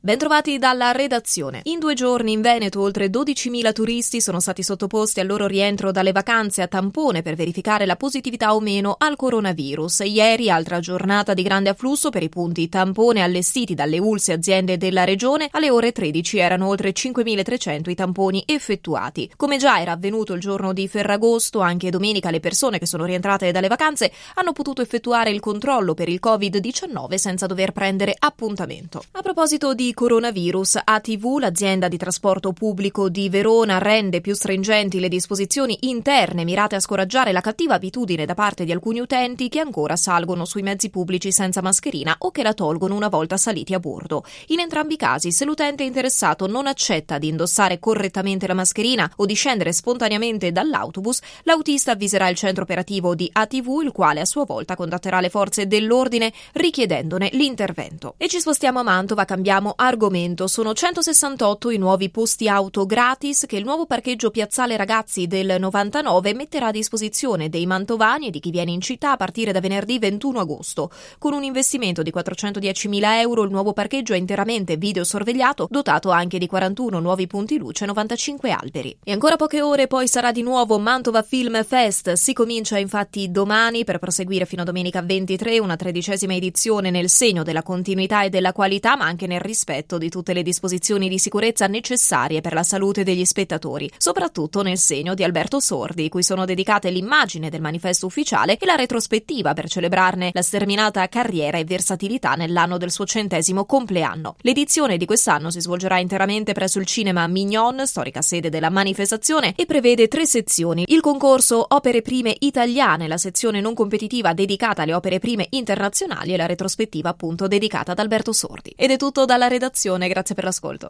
Bentrovati dalla redazione. In 2 giorni in Veneto oltre 12.000 turisti sono stati sottoposti al loro rientro dalle vacanze a tampone per verificare la positività o meno al coronavirus. Ieri, altra giornata di grande afflusso per i punti tampone allestiti dalle ULSS aziende della regione. Alle ore 13 erano oltre 5.300 i tamponi effettuati. Come già era avvenuto il giorno di Ferragosto, anche domenica le persone che sono rientrate dalle vacanze hanno potuto effettuare il controllo per il Covid-19 senza dover prendere appuntamento. A proposito di coronavirus, ATV, l'azienda di trasporto pubblico di Verona, rende più stringenti le disposizioni interne mirate a scoraggiare la cattiva abitudine da parte di alcuni utenti che ancora salgono sui mezzi pubblici senza mascherina o che la tolgono una volta saliti a bordo. In entrambi i casi, se l'utente interessato non accetta di indossare correttamente la mascherina o di scendere spontaneamente dall'autobus, l'autista avviserà il centro operativo di ATV, il quale a sua volta contatterà le forze dell'ordine richiedendone l'intervento. E ci spostiamo a Mantova, cambiamo argomento. Sono 168 i nuovi posti auto gratis che il nuovo parcheggio piazzale Ragazzi del 99 metterà a disposizione dei mantovani e di chi viene in città a partire da venerdì 21 agosto. Con un investimento di 410.000 euro, il nuovo parcheggio è interamente videosorvegliato, dotato anche di 41 nuovi punti luce e 95 alberi. E ancora poche ore poi sarà di nuovo Mantova Film Fest. Si comincia infatti domani per proseguire fino a domenica 23, una 13ª edizione nel segno della continuità e della qualità, ma anche nel rispetto di tutte le disposizioni di sicurezza necessarie per la salute degli spettatori, soprattutto nel segno di Alberto Sordi, cui sono dedicate l'immagine del manifesto ufficiale e la retrospettiva per celebrarne la sterminata carriera e versatilità nell'anno del suo 100° compleanno. L'edizione di quest'anno si svolgerà interamente presso il cinema Mignon, storica sede della manifestazione, e prevede 3 sezioni: il concorso Opere Prime Italiane, la sezione non competitiva dedicata alle opere prime internazionali e la retrospettiva appunto dedicata ad Alberto Sordi. Ed è tutto dalla redazione, grazie per l'ascolto.